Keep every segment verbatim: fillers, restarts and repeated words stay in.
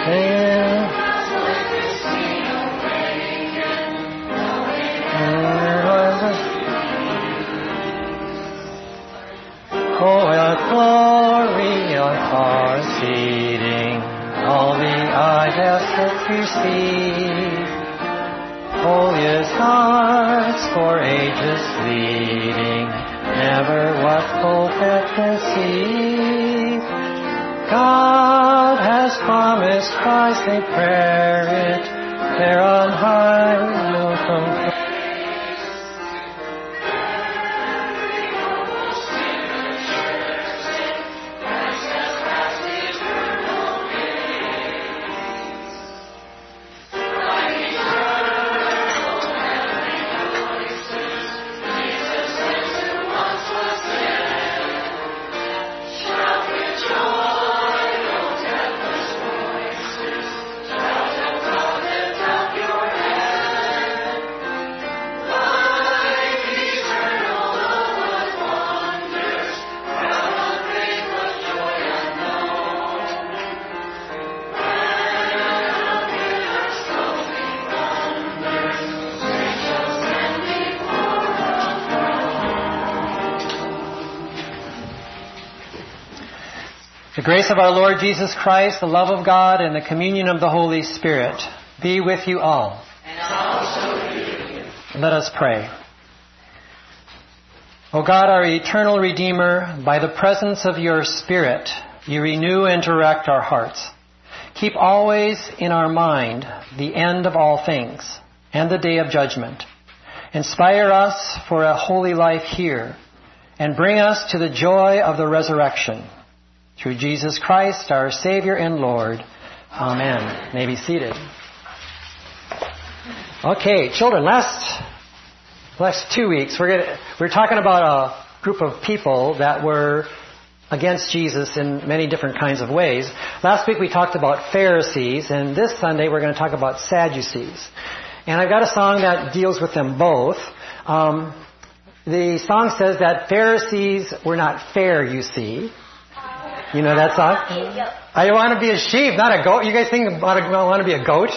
Oh, your glory, your far exceeding all the eye has set to see. Holiest hearts for ages leading, never what hope can see. God has promised Christ a prayer it, there on high will come. The grace of our Lord Jesus Christ, the love of God, and the communion of the Holy Spirit be with you all. And also with you. Let us pray. O God, our eternal Redeemer, by the presence of your Spirit, you renew and direct our hearts. Keep always in our mind the end of all things and the day of judgment. Inspire us for a holy life here and bring us to the joy of the resurrection. Through Jesus Christ, our Savior and Lord. Amen. May be seated. Okay, children, last last two weeks we're gonna, we're talking about a group of people that were against Jesus in many different kinds of ways. Last week we talked about Pharisees, and this Sunday we're going to talk about Sadducees. And I've got a song that deals with them both. Um, the song says that Pharisees were not fair, you see. You know that song? I want to be a sheep, not a goat. You guys think about I want to be a goat?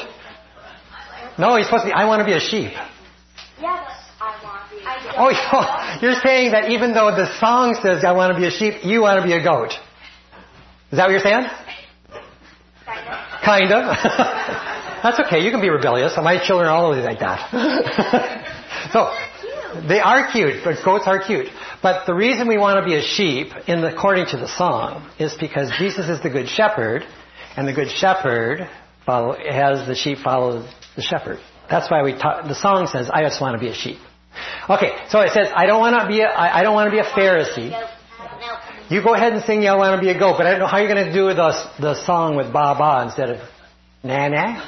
No, you're supposed to be, I want to be a sheep. Yes, I want to be a goat. Oh, you're saying that even though the song says I want to be a sheep, you want to be a goat. Is that what you're saying? Kind of. Kind of. That's okay. You can be rebellious. My children are always like that. So, they are cute, but goats are cute. But the reason we want to be a sheep, in the, according to the song, is because Jesus is the good shepherd, and the good shepherd follow, has the sheep follow the shepherd. That's why we talk, the song says, "I just want to be a sheep." Okay, so it says, "I don't want to be a, I, I don't want to be a Pharisee." You go ahead and sing, "I want to be a goat," but I don't know how you're going to do the the song with "ba ba" instead of "na na."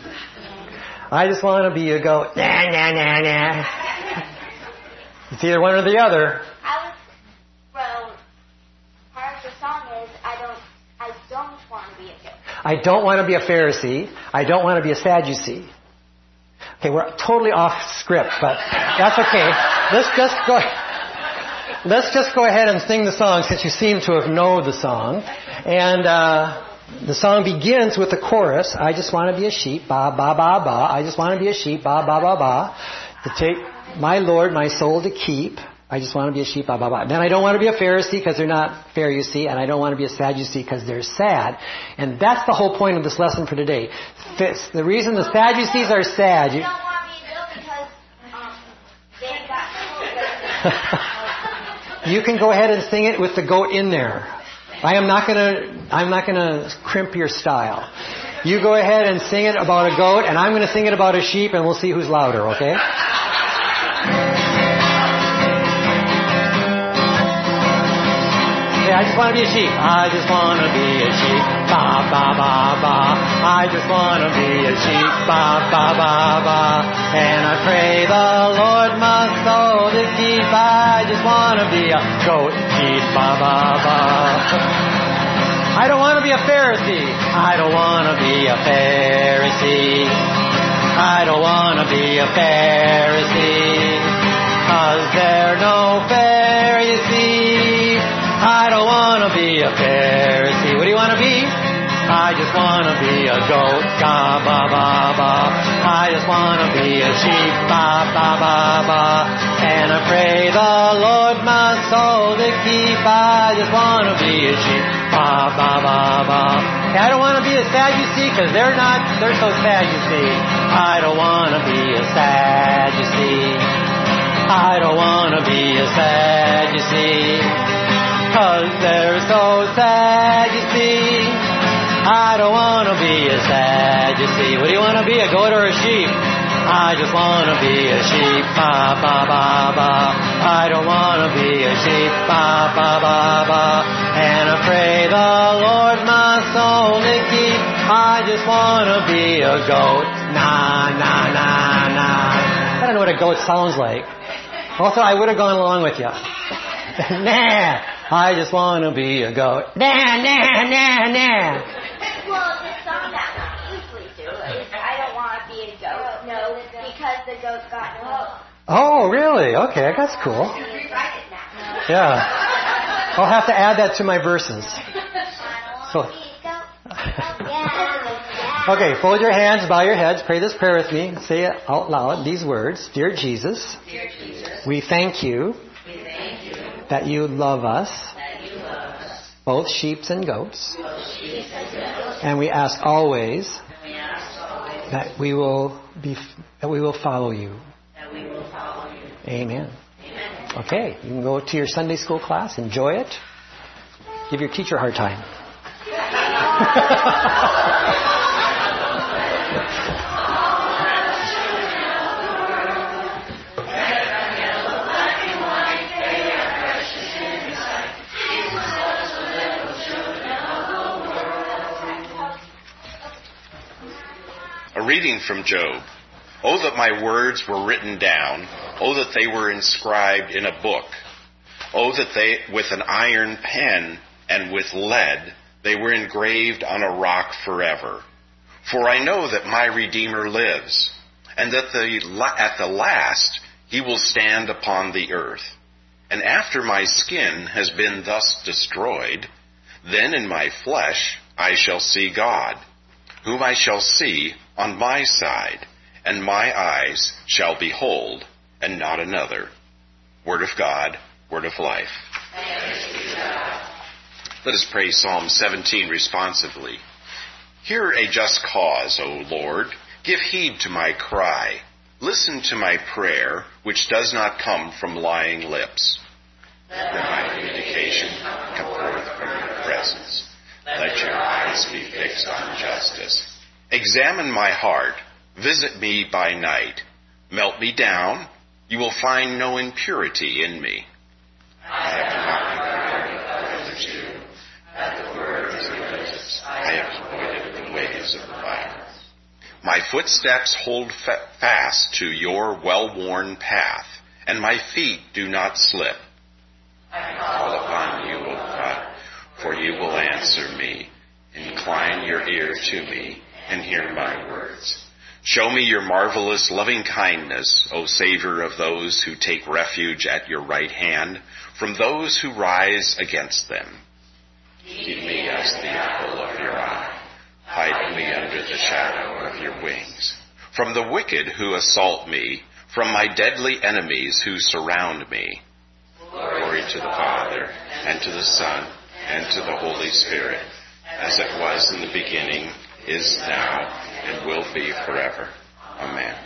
I just want to be a goat, na na na na. It's either one or the other. I was, well, part of the song is, I don't, I don't want to be a goat. I don't want to be a Pharisee. I don't want to be a Sadducee. Okay, we're totally off script, but that's okay. Let's just go, let's just go ahead and sing the song since you seem to have known the song. And, uh, the song begins with the chorus, "I just want to be a sheep, ba, ba, ba, ba. I just want to be a sheep, ba, ba, ba, ba. To take my Lord, my soul to keep. I just want to be a sheep, ba, ba, ba." Then I don't want to be a Pharisee because they're not fair, you see. And I don't want to be a Sadducee because they're sad. And that's the whole point of this lesson for today. The reason the Sadducees are sad... You don't want to be a goat because um, they got goat. You can go ahead and sing it with the goat in there. I am not going to, I'm not going to crimp your style. You go ahead and sing it about a goat, and I'm going to sing it about a sheep, and we'll see who's louder, okay? I just want to be a sheep. I just want to be a sheep. Ba, ba, ba, ba. I just want to be a sheep. Ba, ba, ba, ba. And I pray the Lord my soul to keep. I just want to be a goat sheep. Ba, ba, ba. I don't want to be a Pharisee. I don't want to be a Pharisee. I don't want to be a Pharisee. 'Cause there no Pharisee. I don't want to be a Pharisee. What do you want to be? I just want to be a goat. Ga ba ba ba. I just want to be a sheep. Ba ba ba ba. And I pray the Lord my soul to keep. I just want to be a sheep. Ba ba ba ba. I don't want to be a Sadducee because they're not. They're so sad, you see. I don't want to be a Sadducee. I don't want to be a Sadducee, 'cause they're so sad, you see. I don't want to be a Sadducee. What do you want to be, a goat or a sheep? I just want to be a sheep. Ba, ba, ba, ba. I don't want to be a sheep. Ba, ba, ba, ba. And I pray the Lord my soul to keep. I just want to be a goat. Nah, nah, nah, nah. I don't know what a goat sounds like. Also, I would have gone along with you. Nah, I just want to be a goat. Nah, nah, nah, nah. Well, the song that we usually do is I don't want to be a goat. No, because the goat got no hope. Oh, really? Okay, that's cool. You write it now. Yeah. I'll have to add that to my verses. So. Okay, fold your hands, bow your heads, pray this prayer with me. Say it out loud, these words. Dear Jesus, Dear Jesus, we thank you, we thank you that you love us, that you love us, both sheep and goats. both sheep and goats, And we ask always and we ask always that we will be that we will follow you. that we will follow you. Amen. Amen. Okay, you can go to your Sunday school class, enjoy it. Give your teacher a hard time. A reading from Job. Oh, that my words were written down. Oh, that they were inscribed in a book. Oh, that they, with an iron pen and with lead, they were engraved on a rock forever. For I know that my Redeemer lives, and that the, at the last he will stand upon the earth. And after my skin has been thus destroyed, then in my flesh I shall see God, whom I shall see on my side, and my eyes shall behold, and not another. Word of God, word of life. Let us pray Psalm seventeen responsively. Hear a just cause, O Lord. Give heed to my cry. Listen to my prayer, which does not come from lying lips. Let my vindication come forth from your presence. Let your eyes be fixed on justice. Examine my heart. Visit me by night. Melt me down. You will find no impurity in me. I have not regarded what others do. At the words of your lips, I have avoided the ways of violence. My footsteps hold fa- fast to your well-worn path, and my feet do not slip. I call upon you, O God, for you will answer me. Incline your ear to me and hear my words. Show me your marvelous loving kindness, O Savior of those who take refuge at your right hand, from those who rise against them. Keep me as the apple of your eye. Hide me under the shadow of your wings. From the wicked who assault me, from my deadly enemies who surround me. Glory to the Father, and to the Son, and to the Holy Spirit, as it was in the beginning, is now, and will be forever. Amen.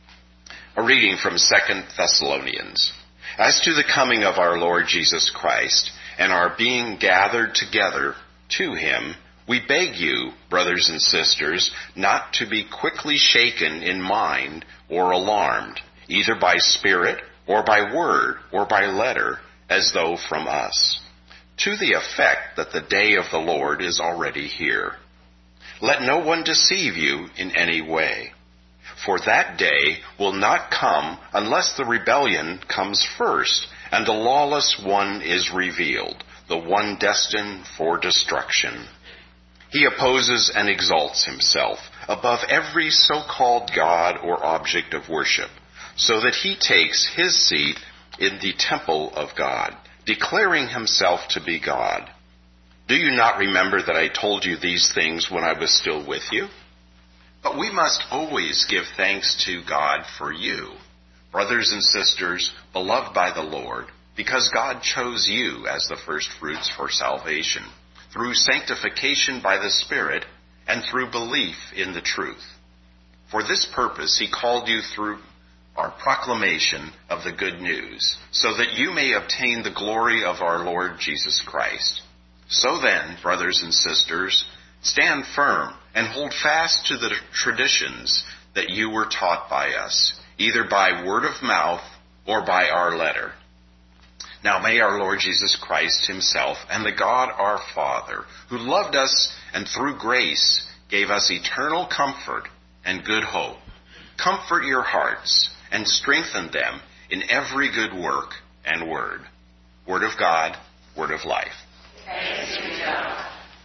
A reading from Second Thessalonians. As to the coming of our Lord Jesus Christ, and our being gathered together to him, we beg you, brothers and sisters, not to be quickly shaken in mind or alarmed, either by spirit or by word or by letter, as though from us, to the effect that the day of the Lord is already here. Let no one deceive you in any way, for that day will not come unless the rebellion comes first, and the lawless one is revealed, the one destined for destruction. He opposes and exalts himself above every so-called God or object of worship, so that he takes his seat in the temple of God, declaring himself to be God. Do you not remember that I told you these things when I was still with you? But we must always give thanks to God for you, brothers and sisters, beloved by the Lord, because God chose you as the first fruits for salvation, through sanctification by the Spirit, and through belief in the truth. For this purpose he called you through our proclamation of the good news, so that you may obtain the glory of our Lord Jesus Christ. So then, brothers and sisters, stand firm and hold fast to the traditions that you were taught by us, either by word of mouth or by our letter. Now may our Lord Jesus Christ himself and the God our Father, who loved us and through grace gave us eternal comfort and good hope, comfort your hearts and strengthen them in every good work and word. Word of God, word of life. Thanks be to God.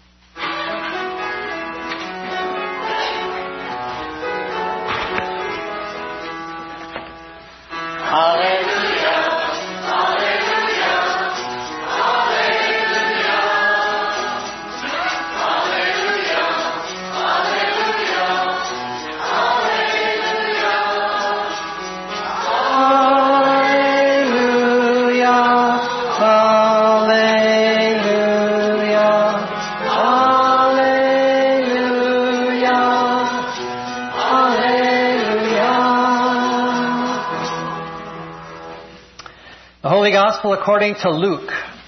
According to Luke.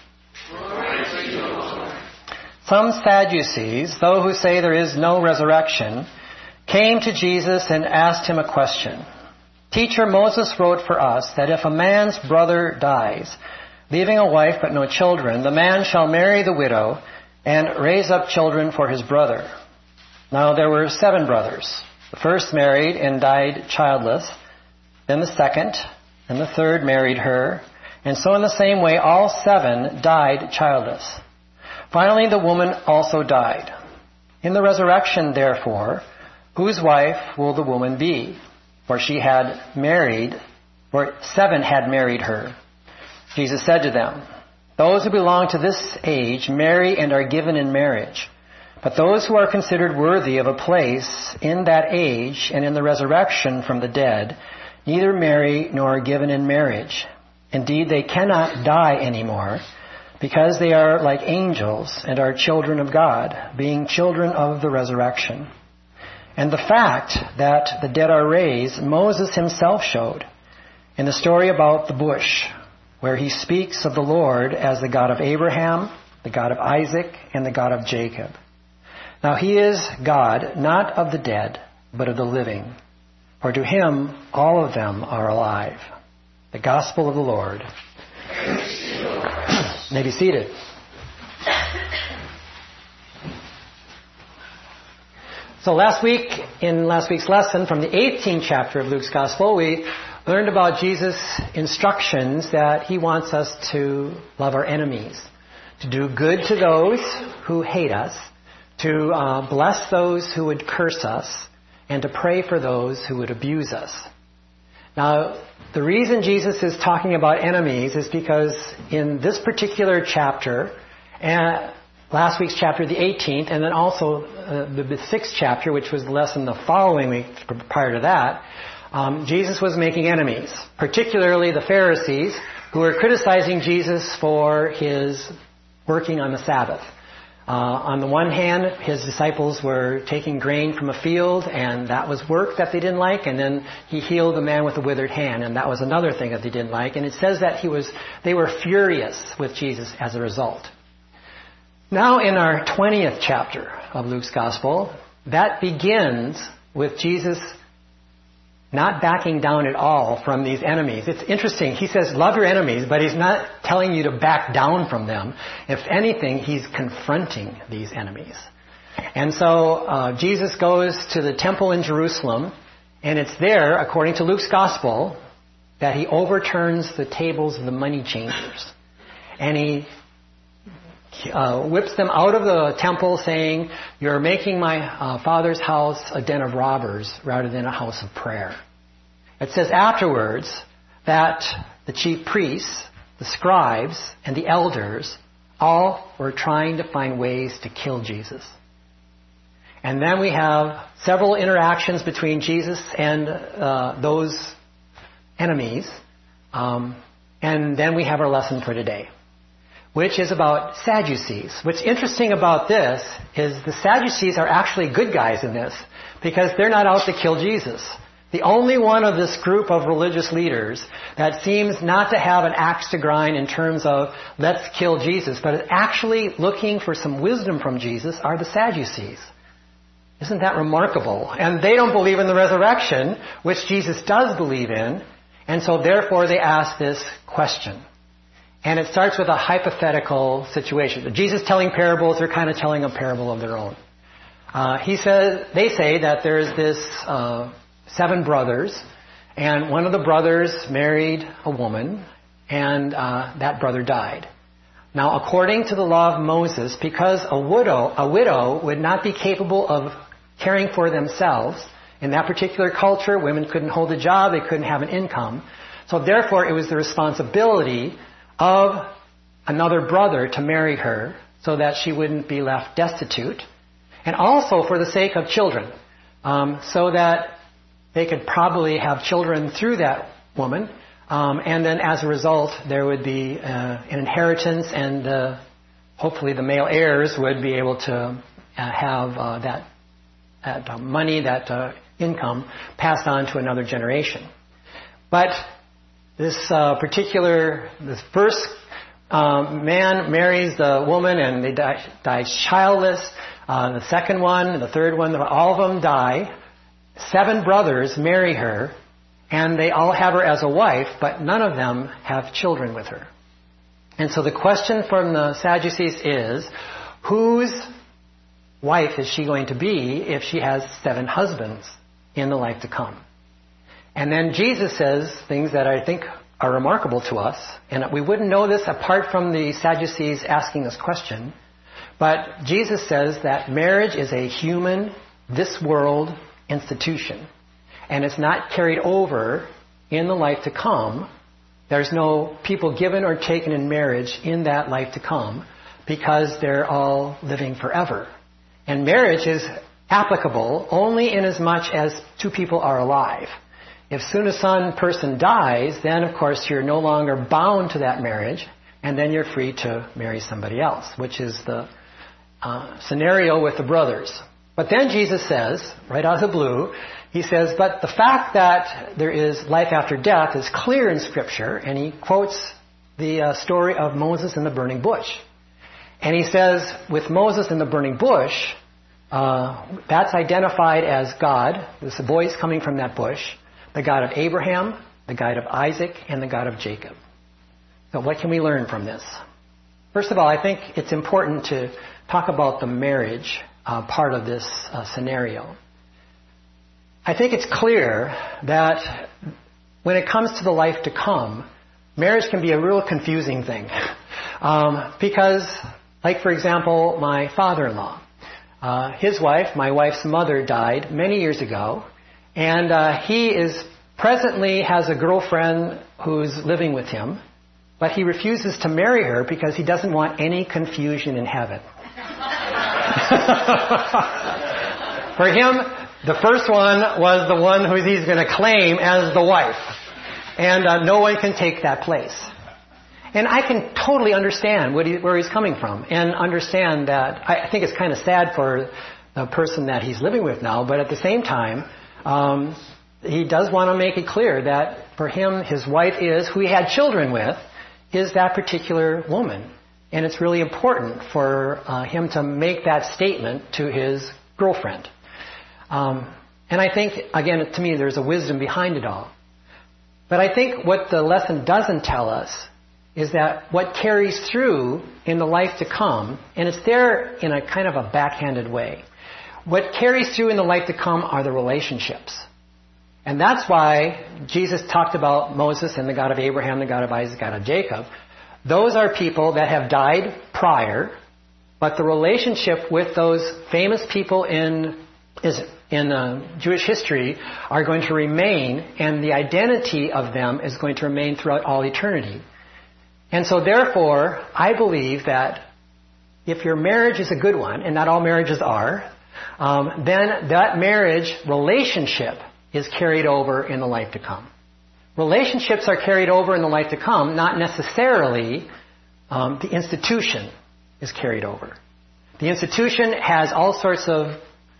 Some Sadducees, those who say there is no resurrection, came to Jesus and asked him a question. Teacher, Moses wrote for us that if a man's brother dies, leaving a wife but no children, the man shall marry the widow and raise up children for his brother. Now there were seven brothers. The first married and died childless, then the second, and the third married her, and so in the same way, all seven died childless. Finally, the woman also died. In the resurrection, therefore, whose wife will the woman be? For she had married, for seven had married her. Jesus said to them, those who belong to this age marry and are given in marriage. But those who are considered worthy of a place in that age and in the resurrection from the dead, neither marry nor are given in marriage. Indeed, they cannot die anymore, because they are like angels and are children of God, being children of the resurrection. And the fact that the dead are raised, Moses himself showed in the story about the bush, where he speaks of the Lord as the God of Abraham, the God of Isaac, and the God of Jacob. Now he is God, not of the dead, but of the living. For to him all of them are alive. The Gospel of the Lord. May be seated. So last week, in last week's lesson from the eighteenth chapter of Luke's Gospel, we learned about Jesus' instructions that he wants us to love our enemies, to do good to those who hate us, to uh, bless those who would curse us, and to pray for those who would abuse us. Now, the reason Jesus is talking about enemies is because in this particular chapter, and last week's chapter, the eighteenth, and then also uh, the, the sixth chapter, which was the lesson the following week prior to that, um, Jesus was making enemies, particularly the Pharisees, who were criticizing Jesus for his working on the Sabbath. Uh, on the one hand, his disciples were taking grain from a field, and that was work that they didn't like. And then he healed the man with a withered hand, and that was another thing that they didn't like. And it says that he was, they were furious with Jesus as a result. Now, in our twentieth chapter of Luke's Gospel, that begins with Jesus not backing down at all from these enemies. It's interesting. He says, love your enemies, but he's not telling you to back down from them. If anything, he's confronting these enemies. And so uh, Jesus goes to the temple in Jerusalem, and it's there, according to Luke's Gospel, that he overturns the tables of the money changers. And he uh, whips them out of the temple saying, you're making my uh, Father's house a den of robbers rather than a house of prayer. It says afterwards that the chief priests, the scribes, and the elders all were trying to find ways to kill Jesus. And then we have several interactions between Jesus and uh, those enemies. Um, and then we have our lesson for today, which is about Sadducees. What's interesting about this is the Sadducees are actually good guys in this because they're not out to kill Jesus. The only one of this group of religious leaders that seems not to have an axe to grind in terms of let's kill Jesus, but is actually looking for some wisdom from Jesus are the Sadducees. Isn't that remarkable? And they don't believe in the resurrection, which Jesus does believe in, and so therefore they ask this question. And it starts with a hypothetical situation. Jesus telling parables, they're kind of telling a parable of their own. Uh, he says, they say that there's this uh, seven brothers, and one of the brothers married a woman, and uh, that brother died. Now, according to the law of Moses, because a widow, a widow would not be capable of caring for themselves, in that particular culture, women couldn't hold a job, they couldn't have an income. So therefore, it was the responsibility of another brother to marry her so that she wouldn't be left destitute. And also for the sake of children, um, so that they could probably have children through that woman. Um, and then as a result, there would be uh, an inheritance, and uh, hopefully the male heirs would be able to uh, have uh, that, that uh, money, that uh, income passed on to another generation. But this uh, particular, this first um, man marries the woman and they die, die childless. Uh, the second one, the third one, all of them die. Seven brothers marry her, and they all have her as a wife, but none of them have children with her. And so the question from the Sadducees is, whose wife is she going to be if she has seven husbands in the life to come? And then Jesus says things that I think are remarkable to us, and we wouldn't know this apart from the Sadducees asking this question, but Jesus says that marriage is a human, this world institution, and it's not carried over in the life to come. There's no people given or taken in marriage in that life to come because they're all living forever. And marriage is applicable only in as much as two people are alive. If soon as one person dies, then of course you're no longer bound to that marriage, and then you're free to marry somebody else, which is the uh, scenario with the brothers. But then Jesus says, right out of the blue, he says, but the fact that there is life after death is clear in Scripture, and he quotes the uh, story of Moses and the burning bush. And he says, with Moses and the burning bush, uh, that's identified as God, this voice coming from that bush, the God of Abraham, the God of Isaac, and the God of Jacob. So what can we learn from this? First of all, I think it's important to talk about the marriage uh, part of this uh, scenario. I think it's clear that when it comes to the life to come, marriage can be a real confusing thing. Um, because, like for example, my father-in-law, uh, his wife, my wife's mother, died many years ago. And uh, he is presently has a girlfriend who's living with him, but he refuses to marry her because he doesn't want any confusion in heaven. For him, the first one was the one who he's going to claim as the wife. And uh, no one can take that place. And I can totally understand what he, where he's coming from, and understand that I, I think it's kind of sad for the person that he's living with now, but at the same time, Um, he does want to make it clear that for him, his wife is, who he had children with, is that particular woman. And it's really important for uh, him to make that statement to his girlfriend. Um, and I think, again, to me, there's a wisdom behind it all. But I think what the lesson doesn't tell us is that what carries through in the life to come, and it's there in a kind of a backhanded way, what carries through in the life to come are the relationships. And that's why Jesus talked about Moses and the God of Abraham, the God of Isaac, the God of Jacob. Those are people that have died prior, but the relationship with those famous people in, in uh, Jewish history are going to remain, and the identity of them is going to remain throughout all eternity. And so therefore, I believe that if your marriage is a good one, and not all marriages are, um, then that marriage relationship is carried over in the life to come. Relationships are carried over in the life to come, not necessarily um, the institution is carried over. The institution has all sorts of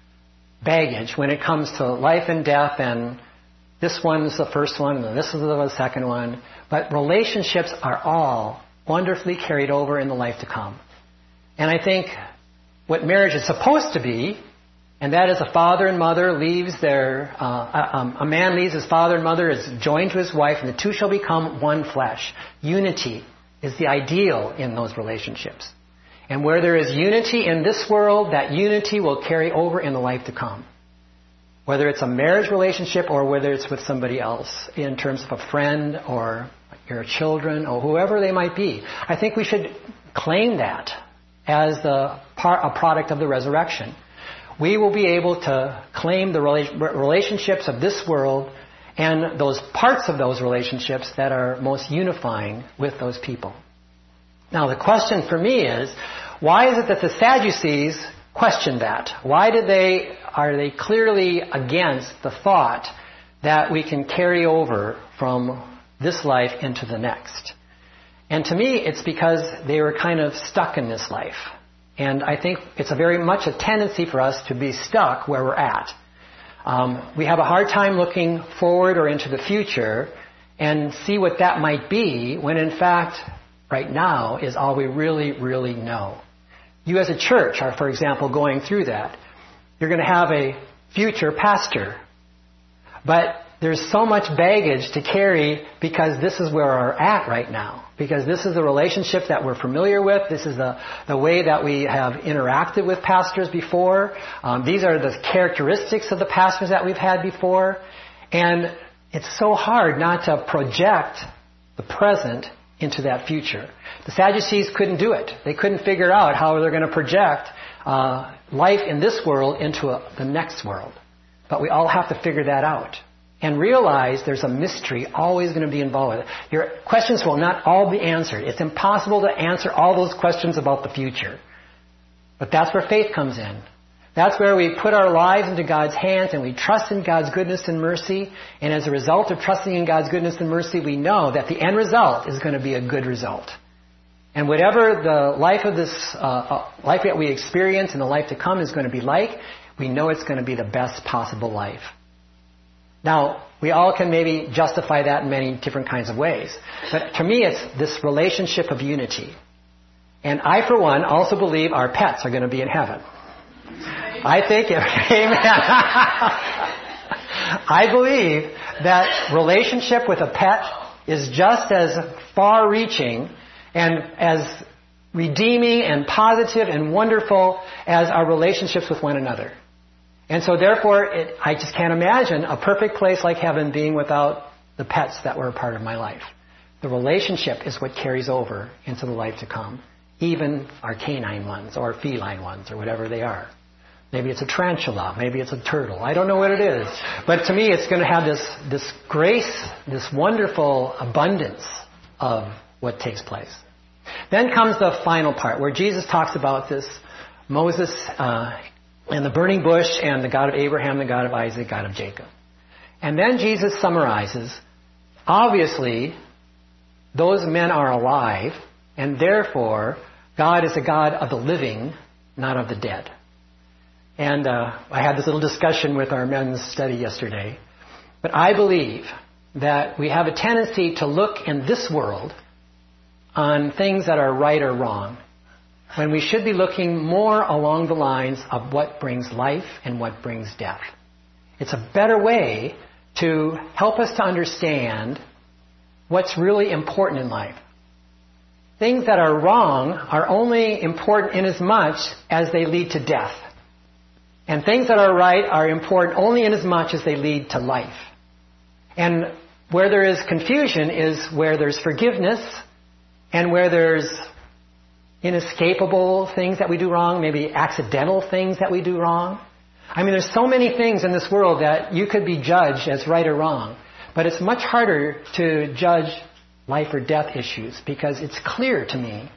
baggage when it comes to life and death, and this one's the first one, and this is the second one. But relationships are all wonderfully carried over in the life to come. And I think what marriage is supposed to be, and that is a father and mother leaves their, uh, a, a man leaves his father and mother, is joined to his wife, and the two shall become one flesh. Unity is the ideal in those relationships. And where there is unity in this world, that unity will carry over in the life to come. Whether it's a marriage relationship or whether it's with somebody else in terms of a friend or your children or whoever they might be. I think we should claim that as the part, a product of the resurrection. We will be able to claim the relationships of this world and those parts of those relationships that are most unifying with those people. Now, the question for me is, why is it that the Sadducees questioned that? Why did they, are they clearly against the thought that we can carry over from this life into the next? And to me, it's because they were kind of stuck in this life. And I think it's a very much a tendency for us to be stuck where we're at. Um, we have a hard time looking forward or into the future and see what that might be when in fact, right now is all we really, really know. You as a church are, for example, going through that. You're going to have a future pastor. But there's so much baggage to carry because this is where we're at right now. Because this is the relationship that we're familiar with. This is the, the way that we have interacted with pastors before. Um, these are the characteristics of the pastors that we've had before. And it's so hard not to project the present into that future. The Sadducees couldn't do it. They couldn't figure out how they're going to project uh, life in this world into a, the next world. But we all have to figure that out. And realize there's a mystery always going to be involved with it. Your questions will not all be answered. It's impossible to answer all those questions about the future. But that's where faith comes in. That's where we put our lives into God's hands and we trust in God's goodness and mercy. And as a result of trusting in God's goodness and mercy, we know that the end result is going to be a good result. And whatever the life of this uh, life that we experience and the life to come is going to be like, we know it's going to be the best possible life. Now, we all can maybe justify that in many different kinds of ways. But to me, it's this relationship of unity. And I, for one, also believe our pets are going to be in heaven. I think, amen. I believe that relationship with a pet is just as far-reaching and as redeeming and positive and wonderful as our relationships with one another. And so therefore, it, I just can't imagine a perfect place like heaven being without the pets that were a part of my life. The relationship is what carries over into the life to come. Even our canine ones or feline ones or whatever they are. Maybe it's a tarantula. Maybe it's a turtle. I don't know what it is. But to me, it's going to have this, this grace, this wonderful abundance of what takes place. Then comes the final part where Jesus talks about this Moses uh, and the burning bush and the God of Abraham, the God of Isaac, the God of Jacob. And then Jesus summarizes, obviously, those men are alive, and therefore, God is a God of the living, not of the dead. And uh, I had this little discussion with our men's study yesterday. But I believe that we have a tendency to look in this world on things that are right or wrong, when we should be looking more along the lines of what brings life and what brings death. It's a better way to help us to understand what's really important in life. Things that are wrong are only important inasmuch as they lead to death. And things that are right are important only inasmuch as they lead to life. And where there is confusion is where there's forgiveness and where there's inescapable things that we do wrong, maybe accidental things that we do wrong. I mean, there's so many things in this world that you could be judged as right or wrong. But it's much harder to judge life or death issues because it's clear to me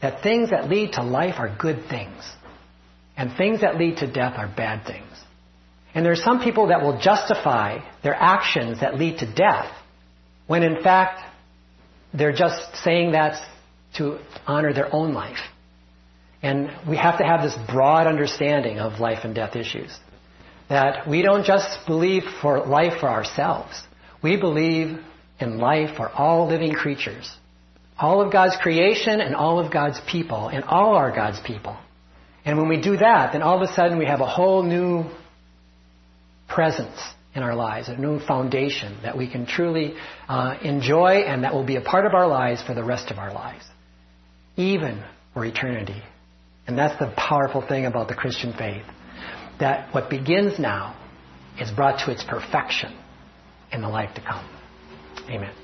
that things that lead to life are good things, and things that lead to death are bad things. And there are some people that will justify their actions that lead to death, when in fact they're just saying that to honor their own life. And we have to have this broad understanding of life and death issues. That we don't just believe for life for ourselves. We believe in life for all living creatures. All of God's creation and all of God's people, and all are God's people. And when we do that, then all of a sudden we have a whole new presence in our lives, a new foundation that we can truly uh, enjoy, and that will be a part of our lives for the rest of our lives, even for eternity. And that's the powerful thing about the Christian faith, that what begins now is brought to its perfection in the life to come. Amen.